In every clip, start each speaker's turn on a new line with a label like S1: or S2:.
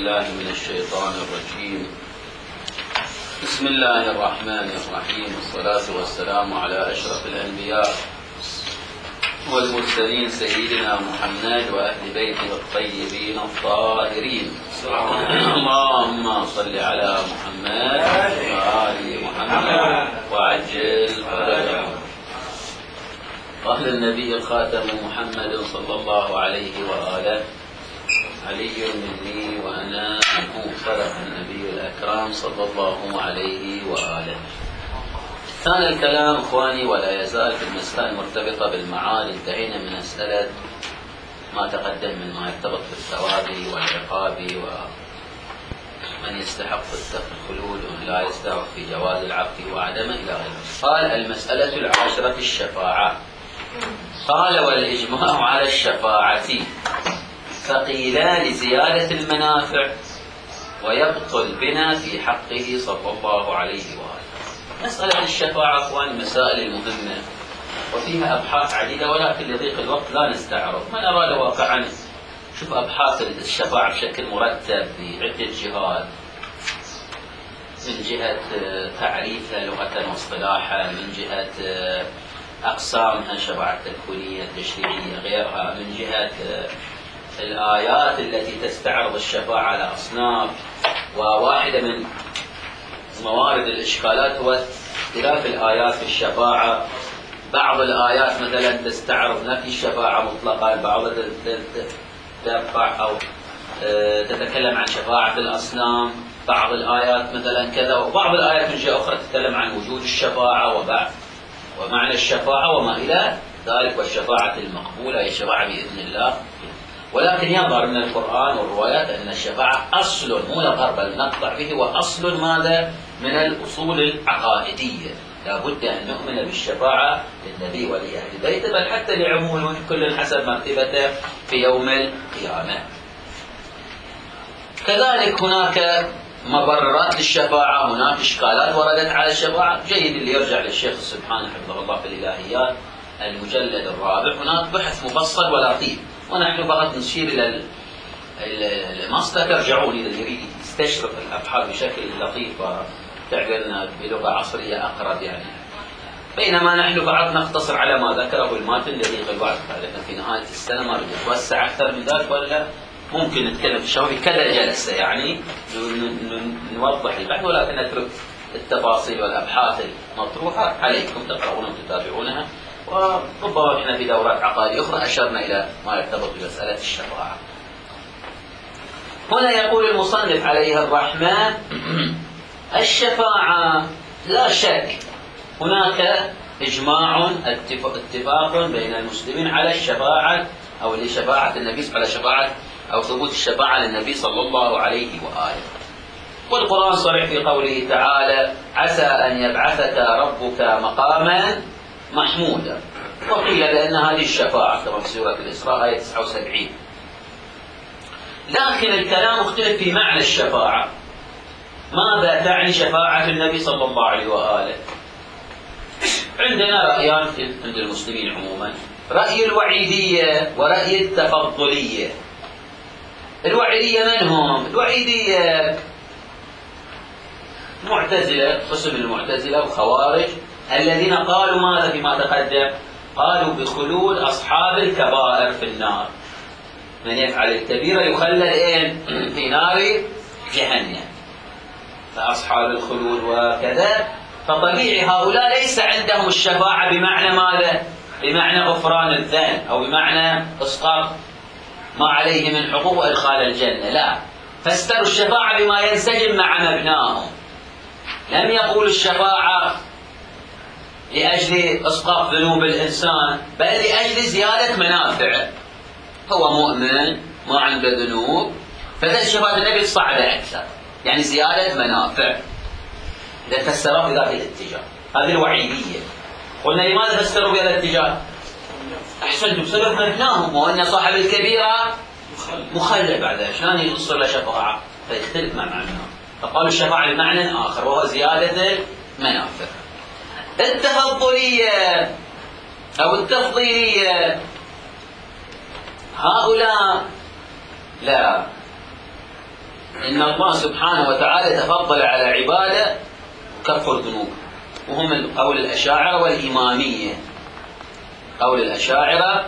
S1: بالله من الشيطان الرجيم. بسم الله الرحمن الرحيم، والصلاة والسلام على أشرف الأنبياء والمرسلين سيدنا محمد وأهل بيته الطيبين الطاهرين. اللهم صل على محمد وآل محمد وعجل فرجهم. أهل النبي الخاتم محمد صلى الله عليه وآله، علي مني وأنا منه، فرح النبي الأكرم صلى الله عليه وآله. كان الكلام إخواني ولا يزال في المسألة المرتبطة بالمعاد. انتهينا من مسألة ما تقدم من ما يرتبط بالثواب والعقاب ومن يستحق الخلود ومن لا يستحق في جواز العفو وعدمه إلى غيره. قال المسألة العاشرة في الشفاعة. قال والإجماع على الشفاعة فقيلا لزيادة المنافع ويبطل بنا في حقه صلى الله عليه وآله. مسألة الشفاعة أخوان المسائل المهمة وفيها أبحاث عديدة، ولكن لضيق الوقت لا نستعرض. من أراد واقعا شوف أبحاث الشفاعة بشكل مرتب بعدة جهات، من جهة تعريفها لغة واصطلاحا، من جهة أقسامها الشفاعة التكوينية التشريعية غيرها، من جهة الآيات التي تستعرض الشفاعة على أصناف. وواحدة من موارد الإشكالات هو اختلاف الآيات في الشفاعة. بعض الآيات مثلا تستعرض نفي الشفاعة مطلقا، بعضها ترفع أو تتكلم عن شفاعة الأصنام، بعض الآيات مثلا كذا، وبعض الآيات من جهة أخرى تتكلم عن وجود الشفاعة ومعنى الشفاعة وما إلى ذلك، والشفاعة المقبولة هي الشفاعة بإذن الله. ولكن يظهر من القرآن والروايات أن الشفاعة أصل مو يظهر بل نقطع به، وأصل ماذا؟ من الأصول العقائدية. لا بد أن نؤمن بالشفاعة للنبي ولأهل بيته، بل حتى لعموم كل حسب مرتبته في يوم القيامة. كذلك هناك مبررات للشفاعة، هناك إشكالات وردت على الشفاعة. جيد اللي يرجع للشيخ السبحاني حفظه الله في الإلهيات المجلد الرابع، هناك بحث مفصل ولطيف، ونحن فقط نشير إلى المصدر. ترجعون إذا يريد يستشرف الأبحاث بشكل لطيف وتعبيرنا بلغة عصرية أقرب يعني، بينما نحن فقط نقتصر على ما ذكره الماتن لضيق الوقت. لأن في نهاية السنة ما بدي أتوسع أكثر من ذلك، ولا ممكن نتكلم في الشباب في كذا جلسة يعني نوضح البحث، ولكن نترك التفاصيل والأبحاث المطروحة عليكم تقرؤونها وتتابعونها. وربما احنا في دورات عقائدية أخرى أشرنا إلى ما يرتبط بمسألة الشفاعة. هنا يقول المصنف عليه الرحمة: الشفاعة لا شك هناك إجماع اتفاق بين المسلمين على الشفاعة أو لشفاعة النبي، على شفاعة أو ثبوت الشفاعة للنبي صلى الله عليه وآله. والقرآن صريح في قوله تعالى: عسى أن يبعثك ربك مقاما محمودا. وقيل بأن هذه الشفاعة كما في سورة الإسراء آية 79. لكن الكلام مختلف في معنى الشفاعة. ماذا تعني شفاعة النبي صلى الله عليه وآله؟ عندنا رأيان عند المسلمين عموما: رأي الوعيدية ورأي التفضلية. الوعيدية من هم؟ الوعيدية معتزلة، قسم المعتزلة والخوارج، الذين قالوا ماذا فيما تقدم؟ قالوا بخلود أصحاب الكبائر في النار. من يفعل الكبيرة يخلد في نار جهنم، فأصحاب الخلود وكذا. فطبيعي هؤلاء ليس عندهم الشفاعة بمعنى ماذا؟ بمعنى غفران الذنب أو بمعنى إسقاط ما عليه من حقوق وإدخال الجنة، لا. فاستروا الشفاعة بما ينسجم مع مبناهم. لم يقولوا الشفاعة لأجل إسقاط ذنوب الإنسان، بل لأجل زيادة منافعه. هو مؤمن ما عنده ذنوب، فذلك شفاعة النبي صعبة أكثر، يعني زيادة منافع. إذا فسروا بذات الاتجاه، هذه الوعيدية. قلنا لماذا فسروا بهذا الاتجاه؟ أحسنتم، بسبب مبناهم، وأن صاحب الكبيرة مخلد بعدها، شلون يصير له شفاعة؟ فيختلف مع معناه، فقالوا الشفاعة بمعنى آخر وهو زيادة المنافع. التفضلية أو التفضيلية هؤلاء لا، إن الله سبحانه وتعالى تفضل على عباده كفر الذنوب، وهم قول الأشاعرة والإمامية. قول الأشاعرة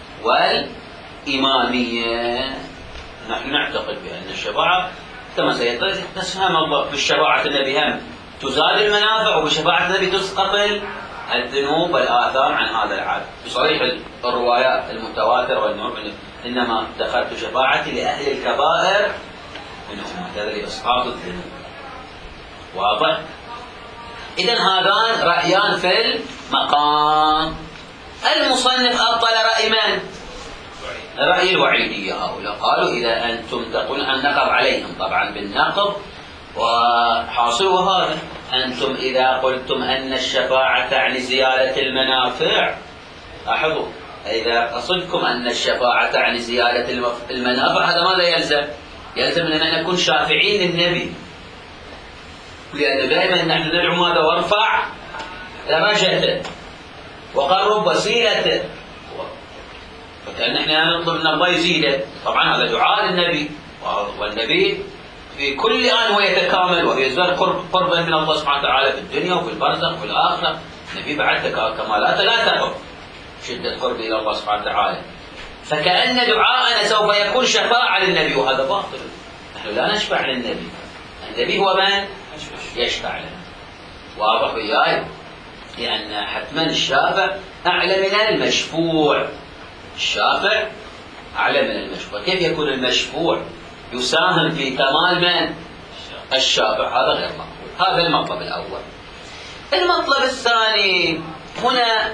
S1: والإمامية. نحن نعتقد بأن الشفاعة كما سيتضح نفهم الله بالشفاعة النبي هم تزال المنافع، وبشفاعة النبي تسقط الذنوب والآثام عن هذا العالم. بصريح الروايات المتواترة والمعلنة إنما دخلت شفاعتي لأهل الكبائر من أمتي لإسقاط الذنوب. واضح؟ إذن هذان رأيان في المقام. المصنف أبطل رأي من؟ رأي الوعيدية. هؤلاء قالوا إذا أنتم تقولون أن نقض عليهم طبعا بالنقض، وحاصل هذا أنتم إذا قلتم أن الشفاعة تعني زيادة المنافع، لاحظوا إذا قصدكم أن الشفاعة تعني زيادة المنافع هذا ماذا يلزم؟ يلزم أن نكون شافعين للنبي، لأن دائما نحن ندعو ماذا؟ وارفع درجته وقرب وسيلته، فكأن احنا نطلب من الله يزيده. طبعا هذا دعاء للنبي، والنبي في كل آن هو يتكامل ويزداد قربا من الله سبحانه وتعالى في الدنيا وفي البرزخ وفي الآخرة. النبي بعد كمالات لا تقف شدة قرب إلى الله سبحانه وتعالى، فكأن دعاءنا سوف يكون شفاعة للنبي، وهذا باطل. نحن لا نشفع للنبي، النبي هو من يشفع لنا. واضح وياي؟ لأن حتما الشافع أعلى من المشفوع. الشافع أعلى من المشفوع. كيف يكون المشفوع يساهم في كمال من؟ الشافع. هذا غير مقبول. هذا المطلب الأول. المطلب الثاني هنا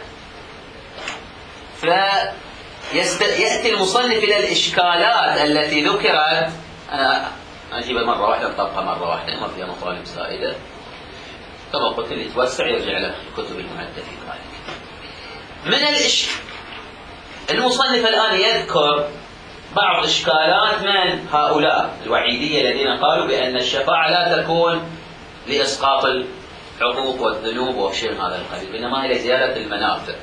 S1: يأتي المصنف إلى الإشكالات التي ذكرت. أنا أجيبها مرة واحدة أطبقها مرة واحدة، ما فيها مطالب زائدة. كما قلت اللي يتوسع يرجع له الكتب المعدة في ذلك. من المصنف الآن يذكر بعض إشكالات من هؤلاء الوعيدية الذين قالوا بأن الشفاعة لا تكون لإسقاط الحقوق والذنوب وشيء من هذا القبيل، إنما هي لزيادة المنافع.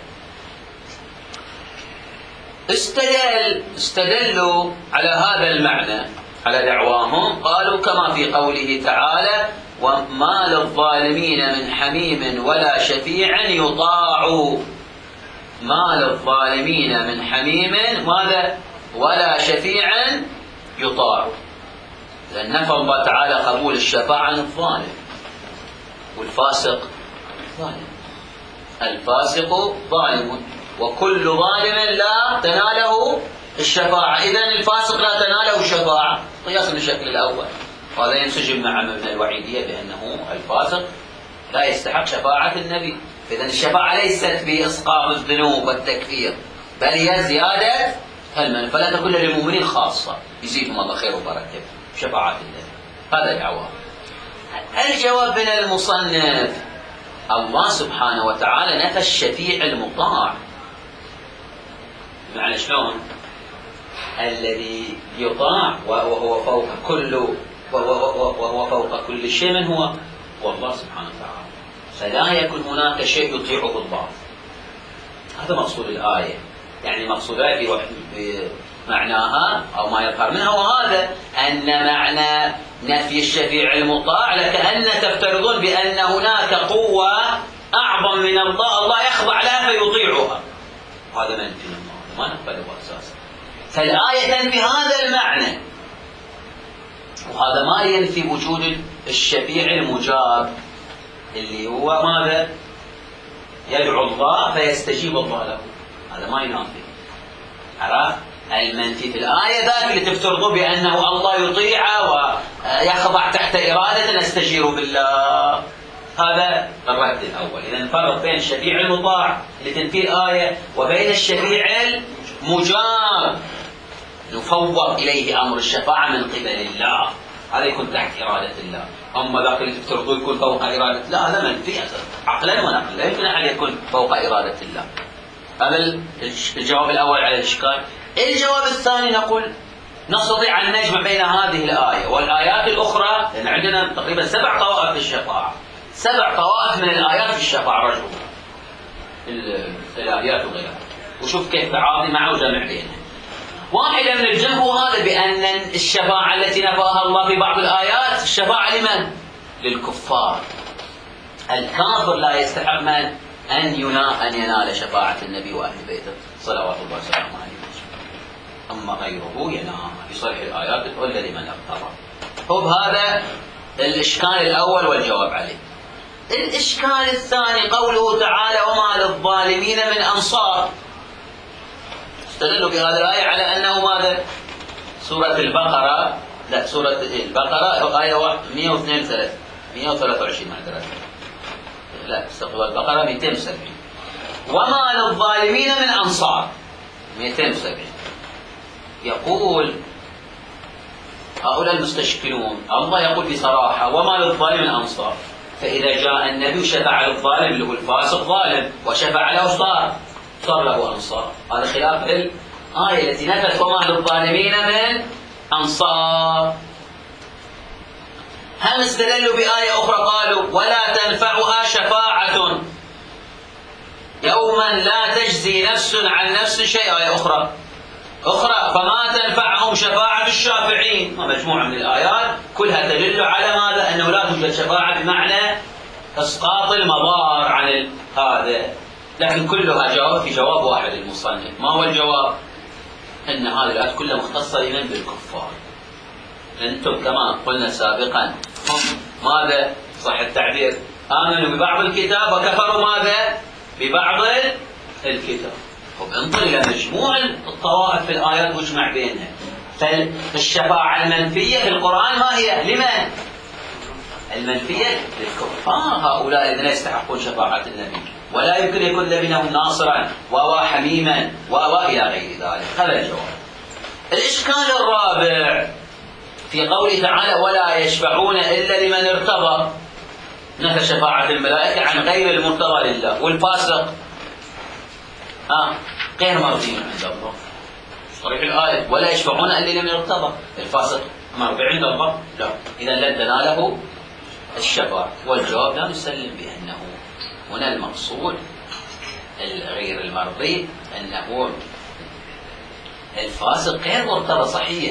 S1: استدلوا على هذا المعنى على دعواهم، قالوا كما في قوله تعالى: وما للظالمين من حميم ولا شفيع يطاع. ما للظالمين من حميم ماذا؟ ولا شفيع يطاع. لأن نفى الله تعالى قبول الشفاعة عن الظالم، والفاسق ظالم. الفاسق ظالم، وكل ظالم لا تناله الشفاعة. إذن الفاسق لا تناله الشفاعة قياس بالشكل الأول، وهذا ينسجم مع مبنى الوعيدية بأنه الفاسق لا يستحق شفاعة النبي. إذن الشفاعة ليست بإسقاط الذنوب والتكفير، بل هي زيادة المنفعة. فلا تكون للمؤمنين خاصة، يزيدهم الله خير وبركة شفاعة النبي. هذا الجواب. الجواب من المصنف: الله سبحانه وتعالى نفى الشفيع المطاع. معنى شلون؟ الذي يطاع وهو فوق كل شيء، من هو؟ والله سبحانه وتعالى. فلا يكون هناك شيء يطيعه الله. هذا مقصود الآية، يعني مقصودها بمعناها أو ما يظهر منها، وهذا أن معنى نفي الشفيع المطاع لكأن تفترضون بأن هناك قوة أعظم من الله، الله يخضع لها فيطيعها. هذا منفي من الله، ما نقبله أساسا. فالآية تنفي هذا المعنى، وهذا ما ينفي وجود الشفيع المجاب اللي هو ماذا؟ يدعو الله فيستجيب الله له. هذا ما ينافي. عرفت؟ المنفي في الآية ذاك اللي تفترضوا بأنه الله يطيعه ويخضع تحت إرادة نستجير بالله. هذا الرد الأول. إذا نفرق بين الشفيع المطاع اللي تنفي الآية وبين الشفيع المجاب نفوض إليه أمر الشفاعة من قبل الله، هذا يكون تحت إرادة الله. أما ذاك اللي تفترضوا يكون فوق إرادة الله، هذا منفي عقلا ونقلا، لا يمكن أن يكون فوق إرادة الله. هذا الجواب الأول على الإشكال. الجواب الثاني نقول نستطيع أن نجمع بين هذه الآية والآيات الأخرى، لأن عندنا تقريبا 7 طوائف في الشفاعة، 7 طوائف من الآيات في الشفاعة رجل الآيات وغيرها، وشوف كيف تعاطي معه وجمع بينها. واحدة من الجمع هذا بأن الشفاعة التي نفاها الله في بعض الآيات الشفاعة لمن؟ للكفار. الكافر لا يستحق من أن ينال شفاعة النبي وأهل بيته صلوات الله وسلامه عليه. أما غيره ينام بصريح الآيات تقول لمن ارتضى. هو هذا الإشكال الأول والجواب عليه. الإشكال الثاني قوله تعالى وما للظالمين من أنصار. استدلوا بهذه الآية على أنه ماذا؟ سورة البقرة، لا سورة البقرة آية 123 معذرة، لا استغفر البقرة 270. وما للظالمين من أنصار 270. يقول هؤلاء المستشكلون الله يقول بصراحة وما للظالم من أنصار، فإذا جاء النبي شفع للظالم اللي هو الفاسق ظالم وشفع له صار له أنصار. هذا خلاف الآية التي نفت وما للظالمين من أنصار. هم استدلوا بآية أخرى قالوا ولا تنفعها شفاعة يوما لا تجزي نفس عن نفس شيئا. آية أخرى فما تنفعهم شفاعة الشافعين. مجموعة من الآيات كلها تدل على ماذا؟ أنه لا توجد شفاعة بمعنى إسقاط المضار عن هذا، لكن كلها جواب في جواب واحد المصنف. ما هو الجواب؟ أن هذه الآيات كلها مختصة لمن؟ بالكفار. أنتم كما قلنا سابقا هم ماذا؟ صح التعبير آمنوا ببعض الكتاب وكفروا ماذا؟ ببعض الكتاب. انظر إلى مجموع الطوائف في الآيات واجمع بينها. فالشفاعة المنفية في القرآن ما هي؟ لمن؟ المنفية للكفار، هؤلاء الذين يستحقون شفاعة النبي ولا يمكن يكون منهم ناصرا وحميما إلى غير ذلك. هذا الجواب. الإشكال الرابع في قوله تعالى ولا يشفعون إلا لمن ارتضى. نفى شفاعة الملائكة عن غير المرتضى لله. والفاسق غير مرضي عند الله. صريح الآية ولا يشفعون إلا لمن ارتضى. الفاسق مرضي عند الله؟ لا. إذا لن تناله الشفاعة. والجواب لا نسلم بأنه هنا المقصود غير المرضي أنه الفاسق غير مرتضى صحيح،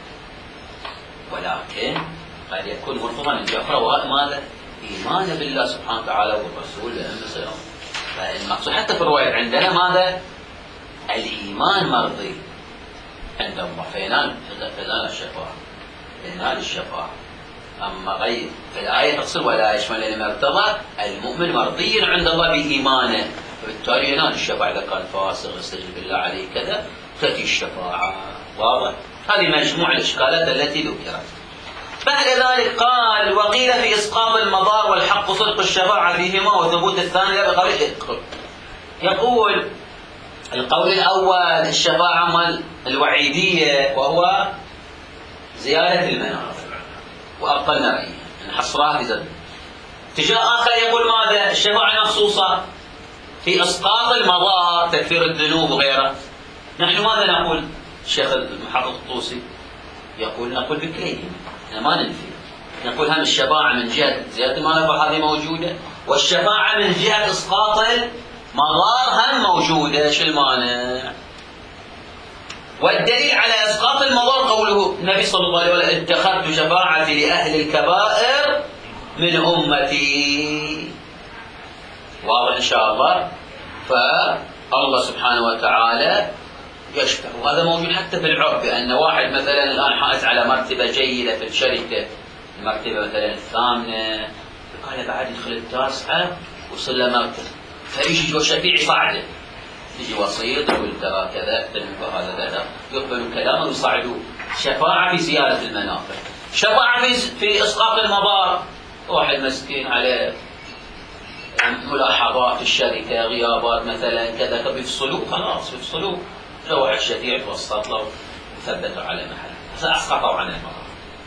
S1: ولكن قد يكون مرتضى من جهة وماذا؟ إيمان بالله سبحانه وتعالى والرسول لأنه سلام. فالمقصود حتى في الرواية عندنا ماذا؟ الإيمان مرضي عند الله فينال الشفاعة، ينال الشفاعة. أما غير في الآية تقصد ولا يشمل لما ارتضى، المؤمن مرضي عند الله بإيمانه، فبالتالي ينال الشفاعة. إذا كان فاسق يستجيب بالله عليه كذا تأتي الشفاعة. واضح؟ هذه مجموع الإشكالات التي ذكرت. بعد ذلك قال وقيل في إسقاط المضار والحق صدق الشفاعة فيهما وثبوت الثاني بقول يقول القول الأول الشفاعة الوعيدية وهو زيادة المنافع وأقلنا رأيه نحصرها في زمن. اتجاه آخر يقول ماذا؟ الشفاعة مخصوصة في إسقاط المضار تكفير الذنوب وغيره. نحن ماذا نقول؟ الشيخ المحقق الطوسي نقول بكليهما، ما ننفي. نقول هم الشفاعة من جهة زيادة المنافع هذه موجودة، والشفاعة من جهة إسقاط المضار هم موجودة. شو المانع؟ والدليل على إسقاط المضار قوله النبي صلى الله عليه وسلم اتخذت شفاعتي لأهل الكبائر من أمتي. واضح إن شاء الله. فالله سبحانه وتعالى يشفع، وهذا موجود حتى في العرف، بأن واحد مثلا الآن حائز على مرتبة جيدة في الشركة، المرتبة مثلا الثامنة، قال بعد يدخل التاسعة وصل له مرتبة، فيجي شفيع يصعده، يجي وسيط يقول ترى كذا هذا كذا، يقبلوا كلامه ويصعدوا. شفاعة في زيادة المنافع. شفاعة في إسقاط المضار، واحد مسكين عليه ملاحظات في الشركة، غيابات مثلا كذا، بيفصلوه خلاص بيفصلوه، روح الشفيع توسط له وثبته على محل، فأسقطوا عن المضار.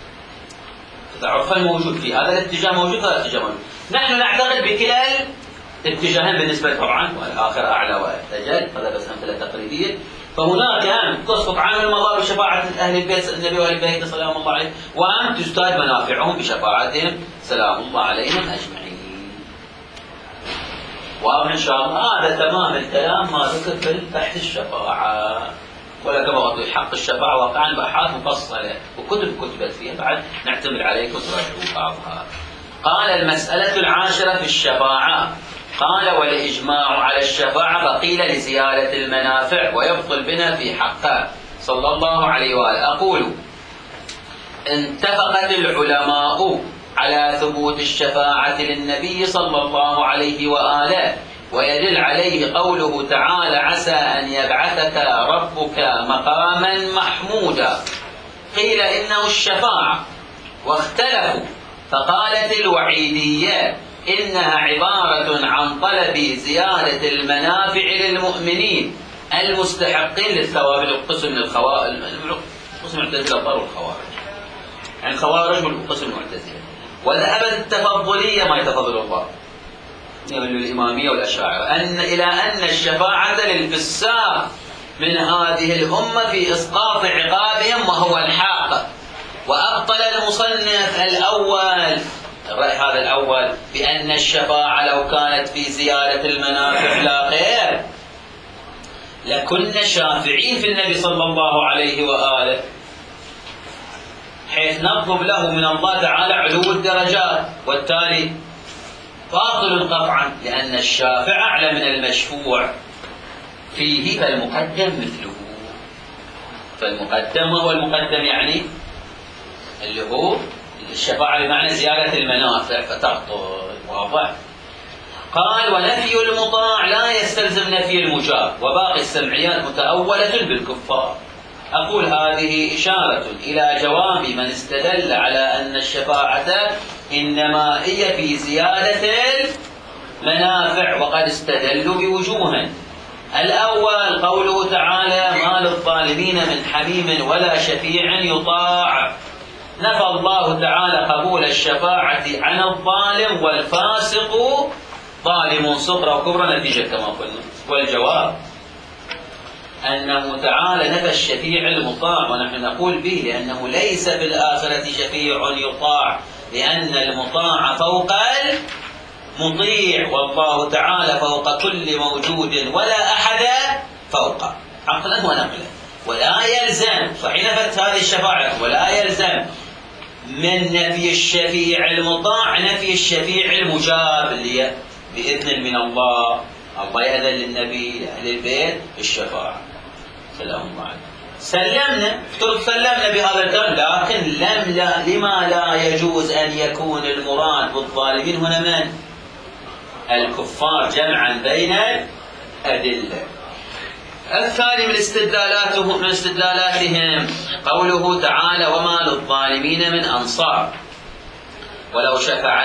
S1: عرفا موجود في هذا الاتجاه موجود، هذا الاتجاه موجود. نحن نعتقد بكلا الاتجاهين بالنسبة طبعا، والآخر أعلى وأجل، هذا بس أمثلة تقريبية. فهناك هم تسقط عنه المضار بشفاعة أهل البيت النبي وأهل البيت سلام الله عليه، وهم تزداد منافعهم بشفاعتهم سلام الله عليهم أجمعين. واضح إن شاء الله. هذا تمام الكلام ما ذكر في تحت الشفاعة. ولا كما حق الشفاعة واقعا بأبحاث مفصلة وكتب كتبت فيها، بعد نعتمد عليكم تراجعوا بعضها. قال: المسألة 10 في الشفاعة. قال: والإجماع على الشفاعة فقيل لزيادة المنافع ويبطل بنا في حقه صلى الله عليه وآله. أقول: اتفقت العلماء على ثبوت الشفاعة للنبي صلى الله عليه وآله، ويدل عليه قوله تعالى: عسى أن يبعثك ربك مقاما محمودا. قيل إنه الشفاعة، واختلفوا، فقالت الوعيدية إنها عبارة عن طلب زيادة المنافع للمؤمنين المستحقين للثواب. القسم من الخوارج، قسم المعتزلة والخوارج، يعني الخوارج والقسم المعتزلة. وذهبت التفضلية ما يتفضل الله الإمامية والأشاعرة إلى أن الشفاعة للفساق من هذه الأمة في إسقاط عقابهم وهو الحق. وأبطل المصنف الرأي هذا الأول بأن الشفاعة لو كانت في زيادة المنافع لا غير لكنا شافعين في النبي صلى الله عليه وآله، حيث نطلب له من الله تعالى علو الدرجات، والتالي باطل قطعا، لأن الشافع أعلى من المشفوع فيه، فالمقدم مثله. فالمقدم هو المقدم، يعني اللي هو الشفاعة بمعنى زيادة المنافع، فتبطل. واضح؟ قال: ونفي المطاع لا يستلزم نفي المجاب، وباقي السمعيات متأولة بالكفار. أقول: هذه إشارة إلى جواب من استدل على أن الشفاعة إنما هي في زيادة المنافع، وقد استدلوا بوجوه. الأول قوله تعالى: ما للظالمين من حميم ولا شفيع يطاع. نفى الله تعالى قبول الشفاعة عن الظالم، والفاسق ظالم صغرى وكبرى نتيجة كما قلنا. والجواب أنه تعالى نفى الشفيع المطاع، ونحن نقول به لأنه ليس في الآخرة شفيع يطاع، لأن المطاع فوق المطيع، والله تعالى فوق كل موجود ولا أحد فوقه عقلا ونقلا. ولا يلزم، صحيح نفت هذه الشفاعة، ولا يلزم من نفي الشفيع المطاع نفي الشفيع المجاب اللي بإذن من الله. الله يأذن للنبي لأهل البيت بالشفاعة. سلام الله عليه. سلمنا بهذا الكلام، لكن لما لا يجوز أن يكون المراد بالظالمين هنا من؟ الكفار، جمعا بين الأدلة. الثاني من استدلالاتهم قوله تعالى: وما للظالمين من أنصار. ولو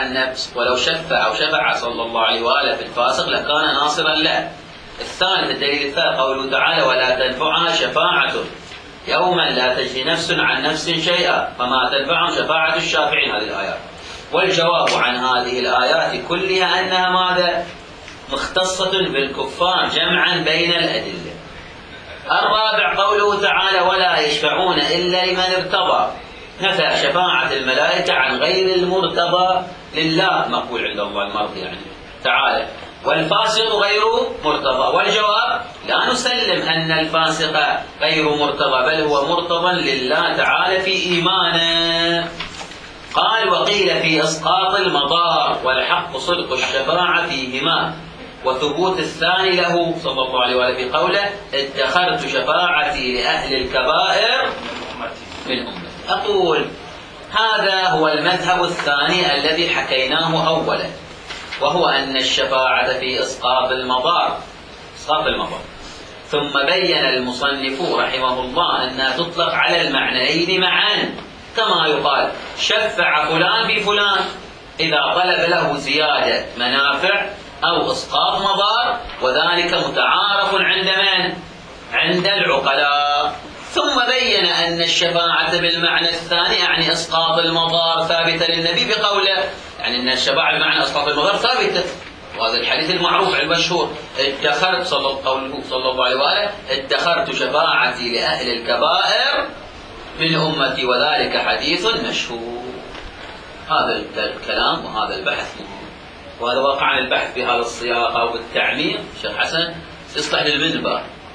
S1: شفع صلى الله عليه وآله في الفاسق لكان ناصرا له. الثالث الدليل الثالث قوله تعالى: ولا تنفعها شفاعة يوما لا تجزي نفس عن نفس شيئا فما تنفعهم شفاعة الشافعين. هذه الآيات. والجواب عن هذه الآيات كلها أنها ماذا؟ مختصة بالكفار جمعا بين الأدلة. الرابع قوله تعالى: ولا يشفعون إلا لمن ارتضى. نفى شفاعة الملائكة عن غير المرتضى لله، مقبول عند الله المرضي يعني تعالى، والفاسق غير مرتضى. والجواب: لا نسلم أن الفاسق غير مرتضى، بل هو مرتضى لله تعالى في إيمانه. قال: وقيل في إسقاط المضار، والحق صدق الشفاعة فيهما، وثبوت الثاني له صلى الله عليه وآله في قوله: ادخرت شفاعتي لأهل الكبائر من أمتي. أقول: هذا هو المذهب الثاني الذي حكيناه أولا، وهو أن الشفاعة في إسقاط المضار. ثم بين المصنف رحمه الله أنها تطلق على المعنيين معا، كما يقال: شفع فلان بفلان إذا طلب له زيادة منافع أو إسقاط مضار، وذلك متعارف عند من؟ عند العقلاء. ثم بين أن الشفاعة بالمعنى الثاني يعني إسقاط المضار ثابتة للنبي بقوله، يعني أن الشفاعة بمعنى إسقاط المضار ثابتة، وهذا الحديث المعروف المشهور: ادخرت صلى الله عليه وآله: ادخرت شفاعتي لأهل الكبائر من أمتي، وذلك حديث مشهور. هذا الكلام وهذا البحث مهم، وهذا واقع البحث بهذا السياق أو بالتعميق. شيخ حسن يصلح للمنبر،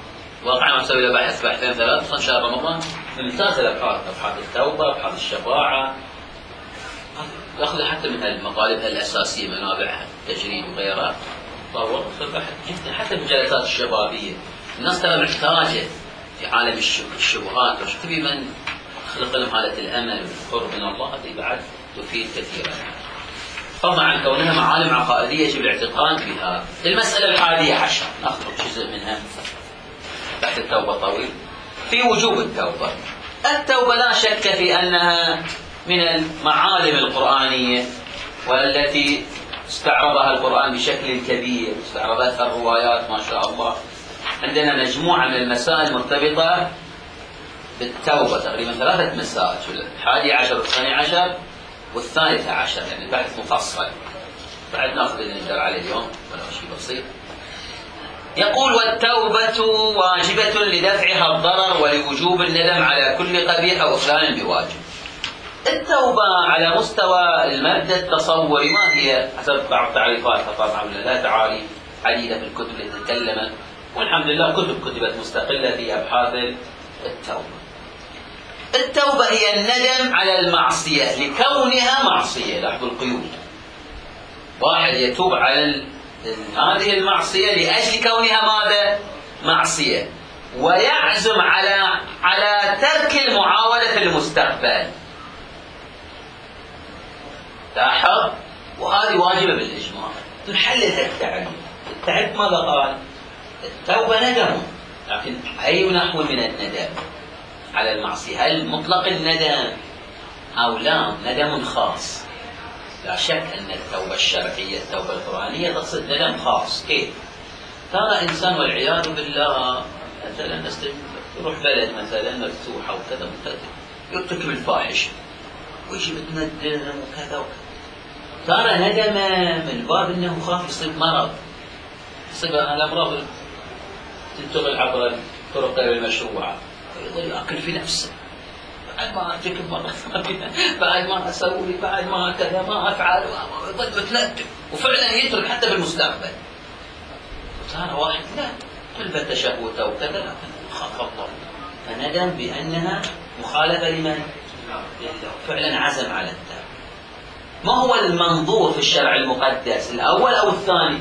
S1: واقعا مسوي له بحثين ثلاث شهر رمضان ممتاز الابحاث، ابحاث التوبه، ابحاث الشفاعه، ياخذ حتى من المطالبها الاساسيه، منابعها التجريد وغيرها. طور بحث جدا حتى في الجلسات الشبابيه. الناس ترى محتاجه في عالم الشبهات، وش تبي من خلق لهم حاله الامل والقرب من الله، هذه بعد تفيد كثيرا. طبعا كونها معالم عقائديه يجب الاعتقاد بها. المساله 11 ناخذ جزء منها بعد التوبه طويل. في وجوب التوبه. التوبه لا شك في انها من المعالم القرآنية، والتي استعرضها القرآن بشكل كبير، استعرضتها الروايات ما شاء الله. عندنا مجموعة من المسائل مرتبطة بالتوبة، تقريبا 3 مسائل، 11 و12 و13، يعني بحث مفصل. بعد ناخذ اللي نقدر عليه اليوم ولو شيء بسيط. يقول: والتوبة واجبة لدفعها الضرر ولوجوب الندم على كل قبيح أو إخلال بواجب. التوبة على مستوى المبدأ التصوري ما هي حسب بعض تعريفاتها طبعا، ولا لا تعاريف عديدة في الكتب اللي تتكلمت، والحمد لله كتب كتبت مستقلة في أبحاث التوبة. التوبة هي الندم على المعصية لكونها معصية. لاحظوا القيود. واحد يتوب على هذه المعصية لأجل كونها ماذا؟ معصية، ويعزم على ترك المعاودة في المستقبل. لاحظ، وهذه واجبة بالإجماع. نحللها التعريف ماذا قال؟ التوبة ندم، لكن أي نحو من الندم على المعصية؟ هل مطلق الندم أو لا ندم خاص؟ لا شك أن التوبة الشرعية التوبة القرآنية تقصد ندم خاص. كيف؟ ترى إنسان والعياذ بالله مثلا يروح بلد مثلا مفتوحة وكذا يرتكب الفاحشة ويجي متندم وكذا وكذا، ترى ندم من باب انه خاف يصيب مرض، يصيب الامراض تنتقل عبر الطرق غير المشروعه، يظل ياكل في نفسه بعد ما ارتكب مرة ثانية، بعد ما اسوي، بعد ما كذا ما افعل، يظل متندم وفعلا يترك حتى بالمستقبل. ترى واحد لا قلبه شهوته وكذا لكن خاف الله، فندم بانها مخالفه لمن؟ فعلا عزم على التوبه. ما هو المنظور في الشرع المقدس، الأول أو الثاني؟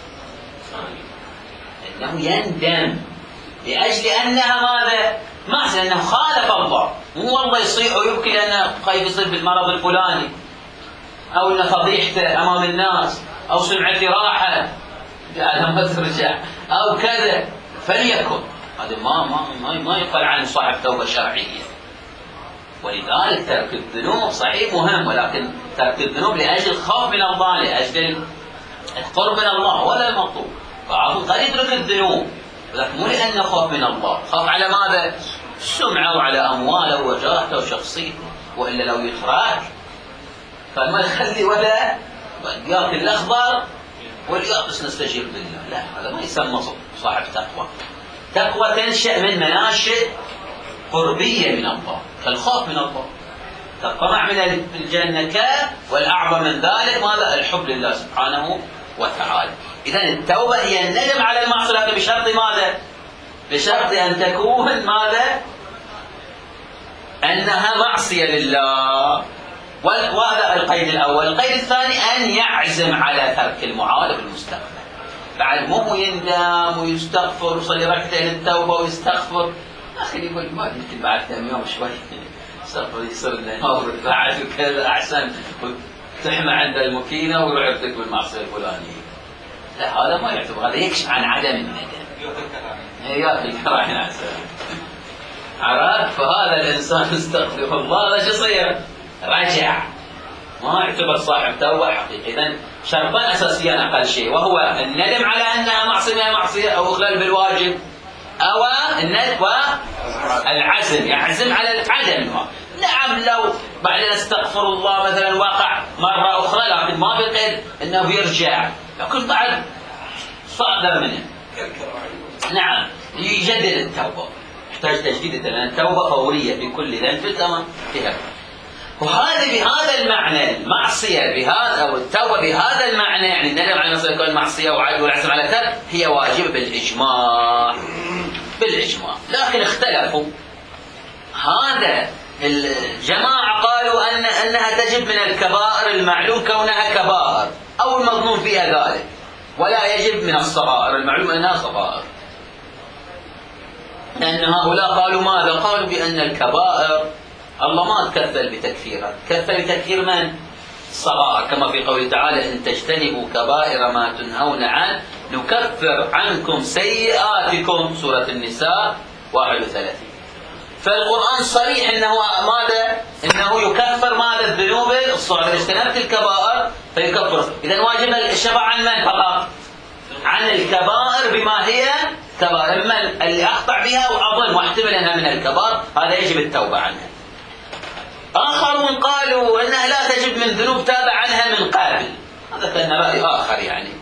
S1: أنه يندم لأجل أنها ماذا؟ معصية، أنه خالف الله، مو والله يصيح ويبكي لأنه خايف يصير بالمرض الفلاني، أو أن فضيحته أمام الناس، أو سمعته راحة قال ما ترجع، أو كذا، فليكن. هذا ما يقال عن صاحب توبة شرعية. ولذلك ترك الذنوب صحيح مهم، ولكن ترك الذنوب لأجل الخوف من الله، لأجل القرب من الله ولا المطلوب. فعظم قد يترك الذنوب ولكن مو لأنه خوف من الله، خوف على ماذا؟ السمعة وعلى أمواله وجاهته وشخصيته، وإلا لو يترك فما يخلي ولا ياكل الأخضر واليابس نستجير بالله. لا، هذا ما يسمى صاحب تقوى. تقوى تنشأ من مناشئ قربية من الله، كالخوف من الله، كالطمع من الجنة، والأعظم من ذلك ماذا؟ الحب لله سبحانه وتعالى. إذن التوبة هي الندم على المعصية، لكن بشرط ماذا؟ بشرط أن تكون ماذا؟ أنها معصية لله. وهذا القيد الأول. القيد الثاني أن يعزم على ترك المعاودة في المستقبل. بعد مو يندم ويستغفر ويصلي ركعتين التوبة ويستغفر، أخي يقول ما يمكن بعد كم يوم شوي استغفر يصير لنا بعد وكذا أحسن، تحمى عند المكينة ويروح يرتكب المعصية الفلانية. لا، هذا ما يعتبر، هذا يكشف عن عدم الندم. ياكل كراهن عسل. عرفت؟ فهذا الإنسان استغفر الله، هذا شو يصير؟ رجع، ما يعتبر صاحب توبة حقيقي. إذن شرطان أساسيان أقل شيء، وهو الندم على أنها معصية أو إخلال بالواجب، أو الندم والعزم، يعزم على العدم. نعم، لو بعد أن استغفر الله مثلا وقع مرة أخرى، لكن ما بقل أنه بيرجع، لكن بعد صادر منه. نعم، يجدد التوبة، يحتاج تجديد، لأن التوبة فورية في كل ذنب تمام فيها. وهذا بهذا المعنى المعصية بهذا، أو التوبة بهذا المعنى، يعني الندم على المعصية يكون معصية والعزم على ترك، هي واجبة بالإجماع. بالإجماع، لكن اختلفوا. هذا الجماعة قالوا أنها تجب من الكبائر المعلوم كونها كبائر أو المظنون فيها ذلك، ولا يجب من الصغائر المعلوم أنها صغائر. لأن هؤلاء قالوا ماذا؟ قالوا بأن الكبائر الله ما تكفل بتكفيرها، كفل بتكفير من؟ الصغائر، كما في قوله تعالى إن تجتنبوا كبائر ما تنهون عنه نكفر عنكم سيئاتكم، سورة النساء 31. فالقرآن صريح أنه ماذا؟ أنه يكفر ماذا؟ الذنوب الصغائر. إذا اجتنبت الكبائر فيكفر. إذا واجب الشفاعة عن من فقط؟ عن الكبائر بما هي كبائر، من اللي أخطأ بها وأظن واحتمل أنها من الكبائر هذا يجب التوبة عنها. آخرون قالوا أنها لا تجب من ذنوب تاب عنها من قبل، هذا كان رأي آخر.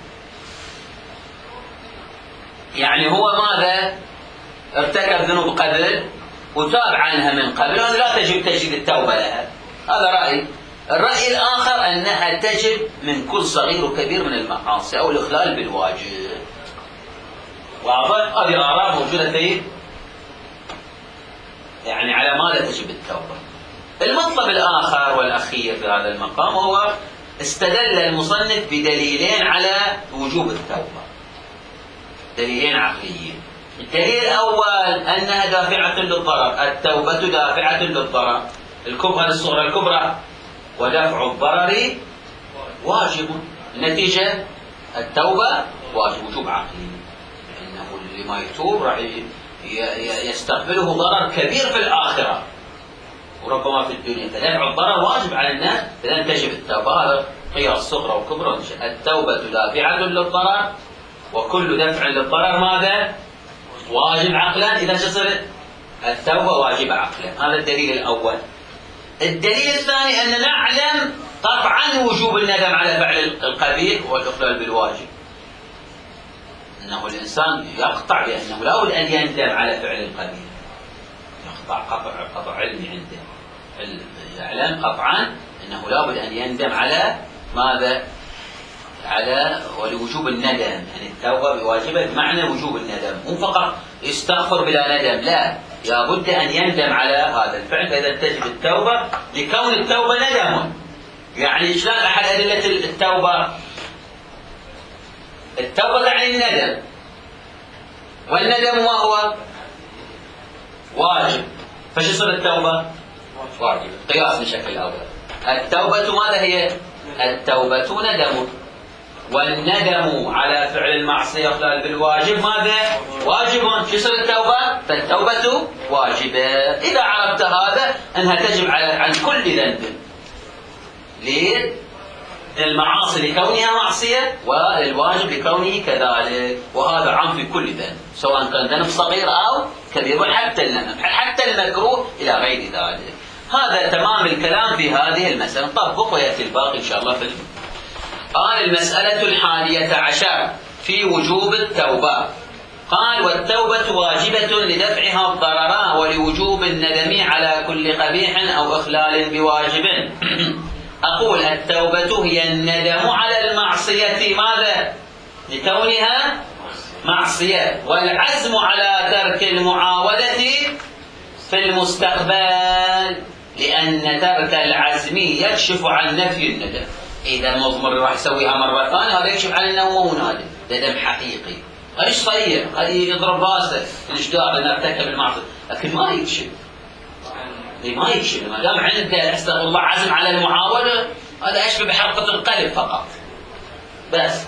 S1: يعني هو ماذا؟ ارتكب ذنوب قبل وتاب عنها من قبل، هذا لا تجب التوبة لها، هذا رأي. الرأي الآخر أنها تجب من كل صغير وكبير من المعاصي أو الإخلال بالواجب. واضح؟ هذه آراء موجودة في يعني على ماذا تجب التوبة. المطلب الآخر والأخير في هذا المقام هو استدل المصنف بدليلين على وجوب التوبة، دليلين عقليين. الدليل الأول أنها دافعة للضرر، التوبة دافعة للضرر، الكبرى للصغرى الكبرى، ودفع الضرر واجب. النتيجة التوبة واجب، وجوب عقلي، لأنه اللي ما يتوب راح يستقبله ضرر كبير في الآخرة وربما في الدنيا، فدفع الضرر واجب على الناس، فلن تجب التوبة. هذا قياس صغرى وكبرى. التوبة دافعة للضرر، وكل دفع للضرر ماذا؟ واجب عقلا. إذا صارت التوبة واجب عقلا. هذا الدليل الأول. الدليل الثاني أن نعلم قطعا وجوب الندم على فعل القبيح والإخلال بالواجب، أنه الإنسان يقطع بأنه لا بد أن يندم على فعل القبيح، يقطع قطع علمي عنده، يعلم قطعا أنه لا بد أن يندم على ماذا؟ على ولوجوب الندم. يعني التوبة بواجبة بمعنى وجوب الندم، مو فقط يستغفر بلا ندم، لا، لابد أن يندم على هذا الفعل. فإذا تجب التوبة لكون التوبة ندم. يعني شلون أحد أدلة التوبة؟ التوبة يعني الندم، والندم وهو واجب، فشو يصير التوبة؟ واجب. قياس بشكل أول. التوبة ماذا هي؟ التوبة ندم، والندم على فعل المعصية إخلال بالواجب ماذا؟ واجب. شو يصير التوبة؟ فالتوبة واجبة. إذا عرفت هذا أنها تجب عن كل ذنب، للمعاصي لكونها معصية، والواجب لكونه كذلك، وهذا عام في كل ذنب سواء كان ذنب صغير أو كبير، وحتى النمم حتى المكروه إلى غير ذلك. هذا تمام الكلام في هذه المسألة. نطبق ويأتي الباقي إن شاء الله في قال المسألة 11 في وجوب التوبة. قال والتوبة واجبة لدفعها الضرر ولوجوب الندم على كل قبيح أو إخلال بواجب. أقول التوبة هي الندم على المعصية ماذا؟ لكونها معصية، والعزم على ترك المعاودة في المستقبل، لأن ترك العزم يكشف عن نفي الندم. إذا المضمر راح يسويها مرة ثانية هذا يكشف عن أنه مو نادم، ندم حقيقي. هذا صحيح، هذا يضرب راسه الإشداد أنه ارتكب المعصية، لكن ما يكشف. ما يكشف ما دام عنده استغفر الله عزم على المعاودة، هذا يشبه بحلقة القلب فقط بس.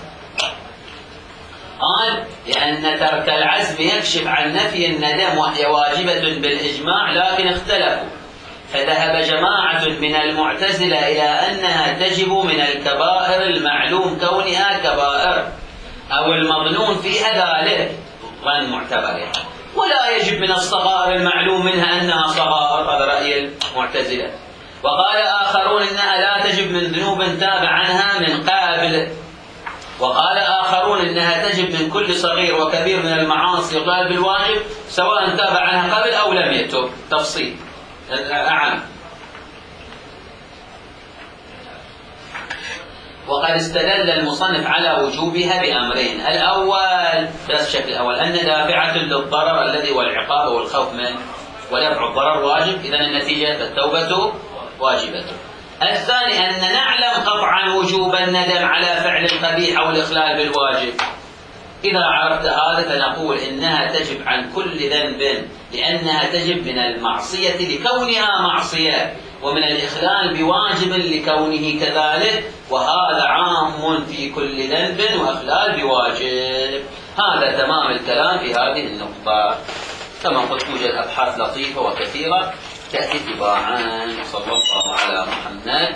S1: قال لأن ترك العزم يكشف عن نفي الندم، وهي واجبة بالإجماع، لكن اختلفوا، فذهب جماعة من المعتزلة إلى أنها تجب من الكبائر المعلوم كونها كبائر أو المظنون فيها ذلك، ظن معتبر يعني، ولا يجب من الصغائر المعلوم منها أنها صغائر، هذا رأي المعتزلة. وقال آخرون إنها لا تجب من ذنوب تاب عنها من قبل، وقال آخرون إنها تجب من كل صغير وكبير من المعاصي إخلال بالواجب سواء تاب عنها قبل أو لم يتب. تفصيل أعم. وقد وقد استدل المصنف على وجوبها بأمرين. الأول بس الشكل الأول أن دافعة للضرر الذي هو العقاب والخوف منه، ودفع الضرر واجب، إذن النتيجة التوبة واجبة. الثاني أن نعلم قطعا وجوب الندم على فعل القبيح أو الإخلال بالواجب. إذا عرفت هذا فنقول إنها تجب عن كل ذنب، لأنها تجب من المعصية لكونها معصية، ومن الإخلال بواجب لكونه كذلك، وهذا عام في كل ذنب وإخلال بواجب. هذا تمام الكلام في هذه النقطة. كما قلت توجد أبحاث لطيفة وكثيرة تأتي تباعا. صلى الله على محمد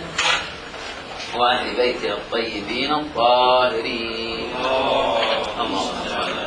S1: وأهل بيته الطيبين الطاهرين. اللهم